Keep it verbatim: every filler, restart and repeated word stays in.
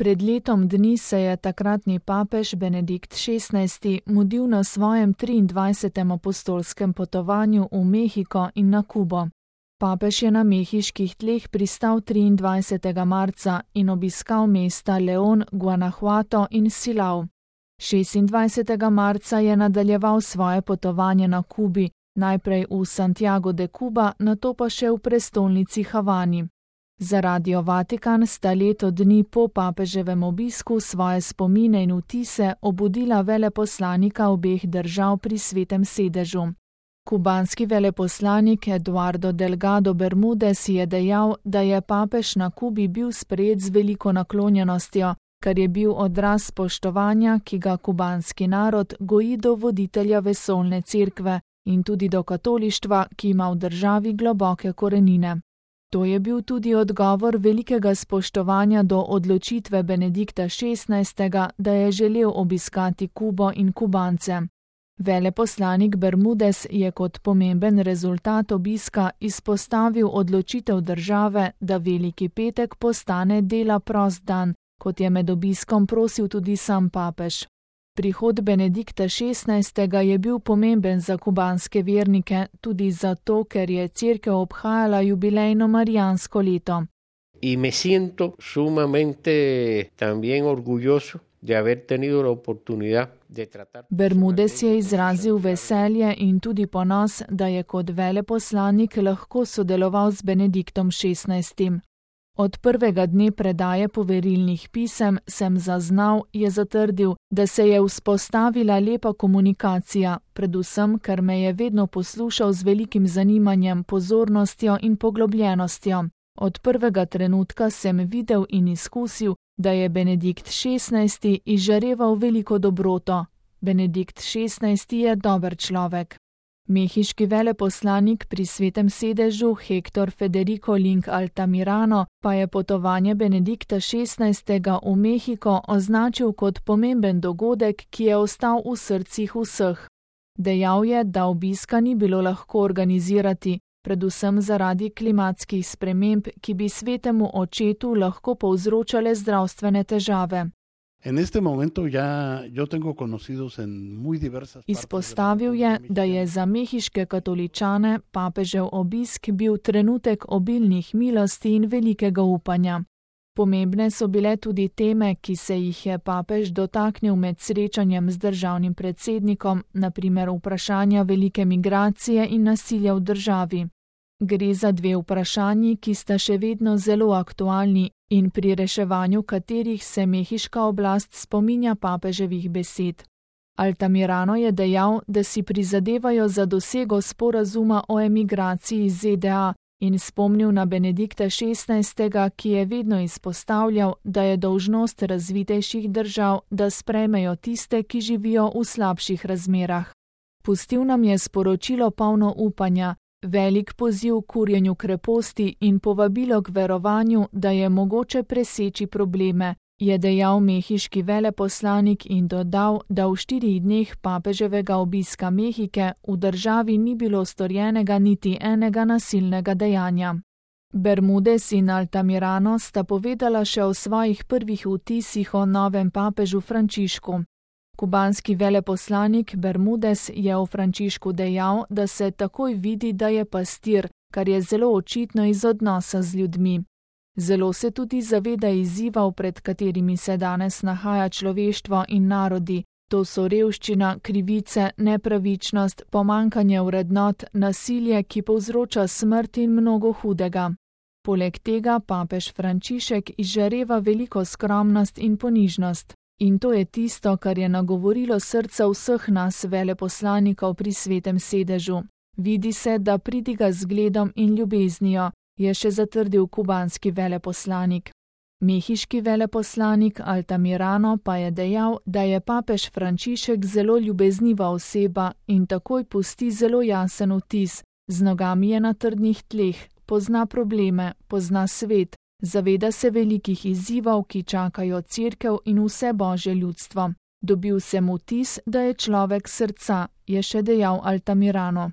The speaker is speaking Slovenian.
Pred letom dni se je takratni papež Benedikt šestnajsti mudil na svojem triindvajsetem apostolskem potovanju v Mehiko in na Kubo. Papež je na mehiških tleh pristal triindvajsetega marca in obiskal mesta León, Guanajuato in Silao. šestindvajsetega marca je nadaljeval svoje potovanje na Kubi, najprej v Santiago de Cuba, nato pa še v prestolnici Havani. Za Radio Vatikan sta leto dni po papeževem obisku svoje spomine in vtise obudila veleposlanika obeh držav pri Svetem sedežu. Kubanski veleposlanik Eduardo Delgado Bermudez je dejal, da je papež na Kubi bil sprejet z veliko naklonjenostjo, kar je bil odraz spoštovanja, ki ga kubanski narod goji do voditelja vesoljne cerkve in tudi do katolištva, ki ima v državi globoke korenine. To je bil tudi odgovor velikega spoštovanja do odločitve Benedikta šestnajstega, da je želel obiskati Kubo in Kubance. Veleposlanik Bermudez je kot pomemben rezultat obiska izpostavil odločitev države, da Veliki petek postane dela prost dan, kot je med obiskom prosil tudi sam papež. Prihod Benedikta šestnajstega je bil pomemben za kubanske vernike, tudi zato, ker je cerkev obhajala jubilejno marijansko leto. Y me siento sumamente también orgulloso de haber tenido la oportunidad de tratar. Bermudez je izrazil veselje in tudi ponos, da je kot veleposlanik lahko sodeloval z Benediktom šestnajstim. Od prvega dne predaje poverilnih pisem sem zaznal, je zatrdil, da se je vzpostavila lepa komunikacija, predvsem, ker me je vedno poslušal z velikim zanimanjem, pozornostjo in poglobljenostjo. Od prvega trenutka sem videl in izkusil, da je Benedikt šestnajsti izžareval veliko dobroto. Benedikt šestnajsti je dober človek. Mehiški veleposlanik pri Svetem sedežu Hector Federico Link Altamirano pa je potovanje Benedikta šestnajstega v Mehiko označil kot pomemben dogodek, ki je ostal v srcih vseh. Dejal je, da obiska ni bilo lahko organizirati, predvsem zaradi klimatskih sprememb, ki bi svetemu očetu lahko povzročale zdravstvene težave. En este momento ya yo tengo conocidos en muy diversas. Izpostavil je, da je za mehiške katoličane papežev obisk bil trenutek obilnih milosti in velikega upanja. Pomembne so bile tudi teme, ki se jih je papež dotaknil med srečanjem z državnim predsednikom, na primer vprašanja velike migracije in nasilja v državi. Gre za dve vprašanji, ki sta še vedno zelo aktualni in pri reševanju katerih se mehiška oblast spominja papeževih besed. Altamirano je dejal, da si prizadevajo za dosego sporazuma o emigraciji iz Z D A in spomnil na Benedikta šestnajstega, ki je vedno izpostavljal, da je dolžnost razvitejših držav, da sprejmejo tiste, ki živijo v slabših razmerah. Pustil nam je sporočilo polno upanja, velik poziv k kurjenju kreposti in povabilo k verovanju, da je mogoče preseči probleme, je dejal mehiški veleposlanik in dodal, da v štirih dneh papeževega obiska Mehike v državi ni bilo storjenega niti enega nasilnega dejanja. Bermudez in Altamirano sta povedala še o svojih prvih vtisih o novem papežu Frančišku. Kubanski veleposlanik Bermudez je o Frančišku dejal, da se takoj vidi, da je pastir, kar je zelo očitno iz odnosa z ljudmi. Zelo se tudi zaveda izzivov, pred katerimi se danes nahaja človeštvo in narodi. To so revščina, krivice, nepravičnost, pomankanje vrednot, nasilje, ki povzroča smrt in mnogo hudega. Poleg tega papež Frančišek izžareva veliko skromnost in ponižnost. In to je tisto, kar je nagovorilo srca vseh nas veleposlanikov pri Svetem sedežu. Vidi se, da pridiga z zgledom in ljubeznijo, je še zatrdil kubanski veleposlanik. Mehiški veleposlanik Altamirano pa je dejal, da je papež Frančišek zelo ljubezniva oseba in takoj pusti zelo jasen vtis. Z nogami je na trdnih tleh, pozna probleme, pozna svet, zaveda se velikih izzivov, ki čakajo cerkev in vse božje ljudstvo. Dobil sem vtis, da je človek srca, je še dejal Altamirano.